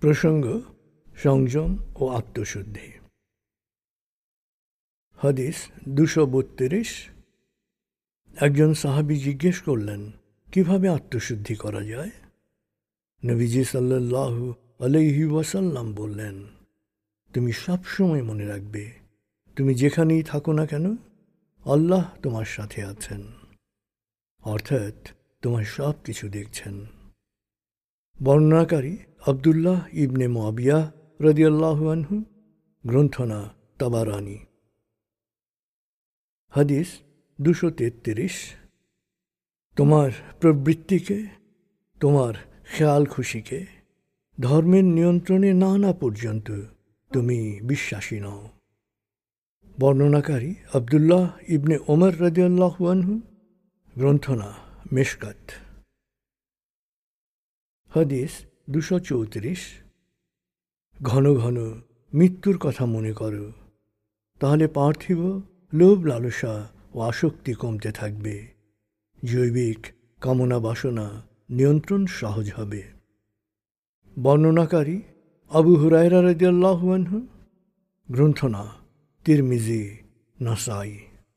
প্রসঙ্গ সংযম ও আত্মশুদ্ধি। হাদিস 232। একজন সাহাবী জিজ্ঞেস করলেন, কিভাবে আত্মশুদ্ধি করা যায়? নবীজি সাল্লাল্লাহু আলাইহি ওয়াসাল্লাম বললেন, তুমি সবসময় মনে রাখবে, তুমি যেখানেই থাকো না কেন, আল্লাহ তোমার সাথে আছেন, অর্থাৎ তোমার সব কিছু দেখছেন। বর্ণনাকারী আব্দুল্লাহ ইবনে মুআবিয়া রাদিয়াল্লাহু আনহু, গ্রন্থনা তাবারানী। হাদিস 233। তোমার প্রবৃত্তিকে, তোমার খেয়াল খুশিকে ধর্মের নিয়ন্ত্রণে না আনা পর্যন্ত তুমি বিশ্বাসী নও। বর্ণনাকারী আব্দুল্লাহ ইবনে ওমর রাদিয়াল্লাহু আনহু, গ্রন্থনা মিশকাত। হাদিস 234। ঘন ঘন মৃত্যুর কথা মনে করো, তাহলে পার্থিব লোভ লালসা ও আসক্তি কমতে থাকবে, জৈবিক কামনা বাসনা নিয়ন্ত্রণ সহজ হবে। বর্ণনাকারী আবু হুরায়রা রাদিয়াল্লাহু আনহু, গ্রন্থনা তিরমিজি নাসাই।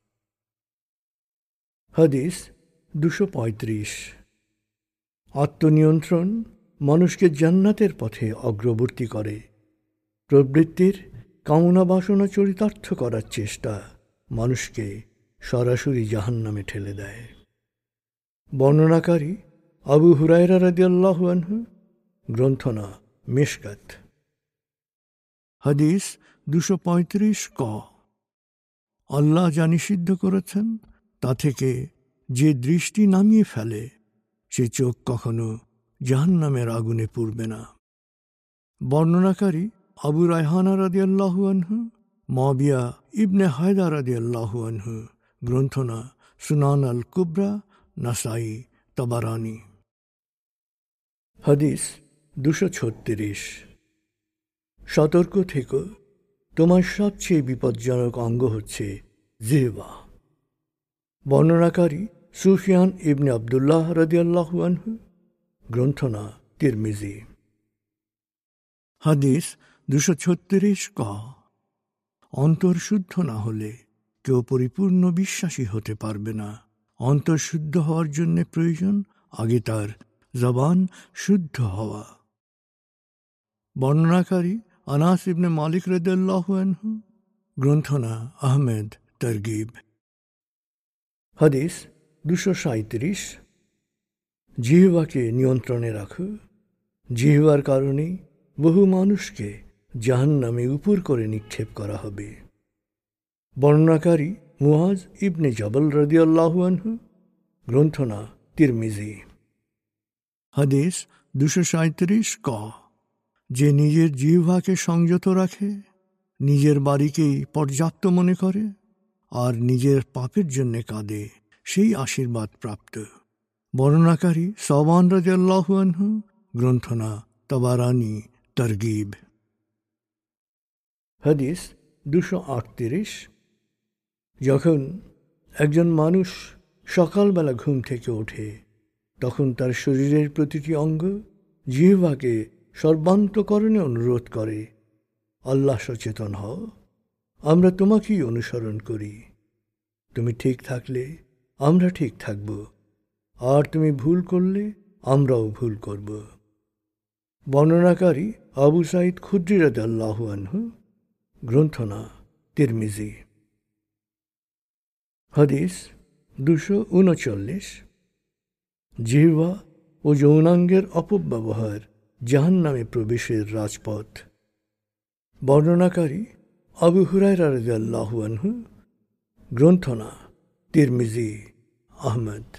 হাদিস 235। আত্মনিয়ন্ত্রণ মানুষকে জান্নাতের পথে অগ্রবর্তী করে। প্রবৃত্তির কামনা বাসনা চরিতার্থ করার চেষ্টা মানুষকে সরাসরি জাহান্নামে ঠেলে দেয়। বর্ণনাকারী আবু হুরায়রা রাদিয়াল্লাহু আনহু, গ্রন্থনা মিশকাত। হাদিস 235 ক। আল্লাহ যা নিষিদ্ধ করেছেন তা থেকে যে দৃষ্টি নামিয়ে ফেলে, সে চোখ কখনো জাহান্নামের আগুনে পুড়বে না। বর্ণনাকারী আবু রায়হানা রাদিয়াল্লাহু আনহু, মুআবিয়া ইবনে হায়দা রাদিয়াল্লাহু আনহু, গ্রন্থনা সুনান আল কুবরা নাসাই তাবারানী। হাদিস 236। সতর্ক থেকো, তোমার সবচেয়ে বিপজ্জনক অঙ্গ হচ্ছে জিহ্বা। বর্ণনাকারী সুফিয়ান ইবনে আবদুল্লাহ রাদিয়াল্লাহু আনহু, গ্রন্থনা তিরমিজি। হাদিস 236 ক। অন্তর্শুদ্ধ না হলে কেউ পরিপূর্ণ বিশ্বাসী হতে পারবে না। অন্তর্শুদ্ধ হওয়ার জন্য প্রয়োজন আগে তার জবান শুদ্ধ হওয়া। বর্ণনাকারী আনাস ইবনে মালিক রাদিয়াল্লাহু আনহু, গ্রন্থনা আহমেদ তরগিব। হাদিস 237। জিহ্বাকে নিয়ন্ত্রণে রাখো, জিহ্বার কারণে বহু মানুষকে জাহান্নামে উপর করে নিক্ষেপ করা হবে। বর্ণনাকারী মুআজ ইবনে জাবাল রাদিয়াল্লাহু আনহু, গ্রন্থনা তিরমিজি। হাদিস 237 ক। যে নিজের জিহ্বাকে সংযত রাখে, নিজের বাড়িকেই পর্যাপ্ত মনে করে আর নিজের পাপের জন্য কাঁদে, সেই আশীর্বাদ প্রাপ্ত। বর্ণনাকারী সাওবান রাদিয়াল্লাহু আনহু, গ্রন্থনা তাবারানী তরগিব। হাদিস 238। যখন একজন মানুষ সকালবেলা ঘুম থেকে ওঠে, তখন তার শরীরের প্রতিটি অঙ্গ জিহ্বাকে সর্বান্তকরণে অনুরোধ করে, আল্লাহ সচেতন হও, আমরা তোমাকেই অনুসরণ করি। তুমি ঠিক থাকলে আমরা ঠিক থাকব, আর তুমি ভুল করলে আমরাও ভুল করব। বর্ণনাকারী আবু সাঈদ খুদরি রাদিয়াল্লাহু আনহু, গ্রন্থনা তিরমিজি। হাদিস 239। জিহ্বা ও যৌনাঙ্গের অপব্যবহার জাহান্নামে প্রবেশের রাজপথ। বর্ণনাকারী আবু হুরায়রা রাদিয়াল্লাহু আনহু, গ্রন্থনা তিরমিজি আহমদ।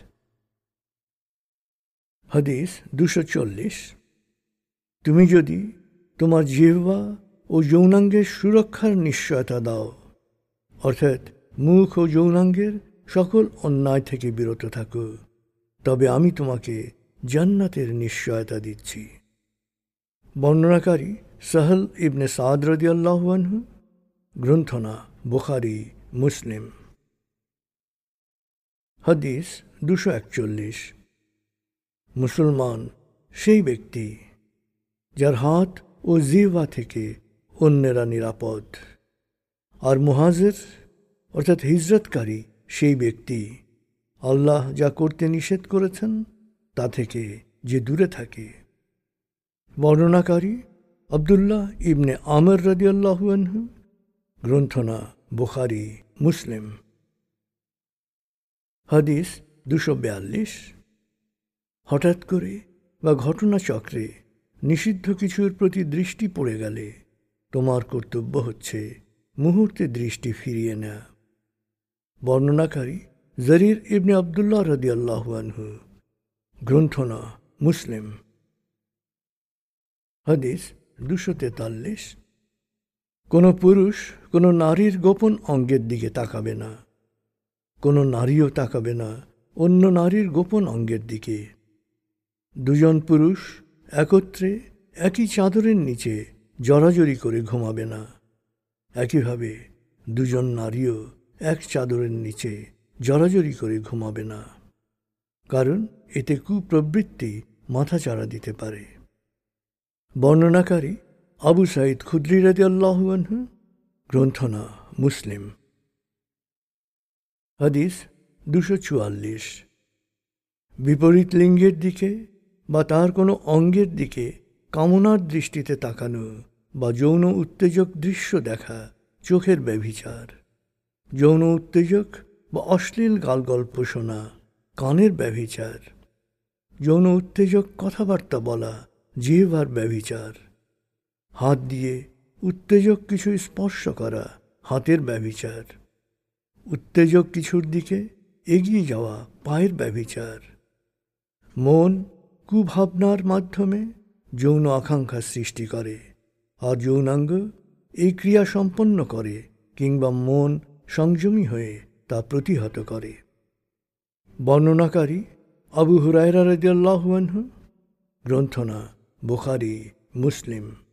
হাদিস 240। তুমি যদি তোমার জিহ্বা ও যৌনাঙ্গের সুরক্ষার নিশ্চয়তা দাও, অর্থাৎ মুখ ও যৌনাঙ্গের সকল অন্যায় থেকে বিরত থাকো, তবে আমি তোমাকে জান্নাতের নিশ্চয়তা দিচ্ছি। বর্ণনাকারী সাহল ইবনে সাদ রাদিয়াল্লাহু আনহু, গ্রন্থনা বুখারী মুসলিম। হাদিস 241। মুসলমান সেই ব্যক্তি যার হাত ও জিহ্বা থেকে অন্যেরা নিরাপদ। আর মুহাজির অর্থাৎ হিজরতকারী সেই ব্যক্তি আল্লাহ যা করতে নিষেধ করেছেন তা থেকে যে দূরে থাকে। বর্ণনাকারী আব্দুল্লাহ ইবনে আমর রাদিয়াল্লাহু আনহু, গ্রন্থনা বুখারী, মুসলিম। হাদিস 242। হঠাৎ করে বা ঘটনাচক্রে নিষিদ্ধ কিছুর প্রতি দৃষ্টি পড়ে গেলে তোমার কর্তব্য হচ্ছে মুহূর্তে দৃষ্টি ফিরিয়ে নেয়া। বর্ণনাকারী জরির ইবনে আব্দুল্লাহ রাদিয়াল্লাহু আনহু, গ্রন্থনা মুসলিম। হাদিস 243। কোনো পুরুষ কোনো নারীর গোপন অঙ্গের দিকে তাকাবে না, কোনো নারীও তাকাবে না অন্য নারীর গোপন অঙ্গের দিকে। দুজন পুরুষ একত্রে একই চাদরের নিচে জড়াজড়ি করে ঘুমাবে না। একইভাবে দুজন নারীও এক চাদরের নিচে জড়াজড়ি করে ঘুমাবে না, কারণ এতে কুপ্রবৃত্তি মাথাচাড়া দিতে পারে। বর্ণনাকারী আবু সাঈদ খুদরি রাদিয়াল্লাহু আনহু, গ্রন্থনা মুসলিম। হাদিস 244। বিপরীত লিঙ্গের দিকে বা তার কোনো অঙ্গের দিকে কামনার দৃষ্টিতে তাকানো বা যৌন উত্তেজক দৃশ্য দেখা চোখের ব্যভিচার। যৌন উত্তেজক বা অশ্লীল গালগল্প শোনা কানের ব্যভিচার। যৌন উত্তেজক কথাবার্তা বলা জিহ্বার ব্যভিচার। হাত দিয়ে উত্তেজক কিছু স্পর্শ করা হাতের ব্যভিচার। উত্তেজক কিছুর দিকে এগিয়ে যাওয়া পায়ের ব্যভিচার। মন কুভাবনার মাধ্যমে যৌন আকাঙ্ক্ষা সৃষ্টি করে, আর যৌনাঙ্গ এই ক্রিয়া সম্পন্ন করে কিংবা মন সংযমী হয়ে তা প্রতিহত করে। বর্ণনাকারী আবু হুরায়রা রাদিয়াল্লাহু আনহু, গ্রন্থনা বুখারী, মুসলিম।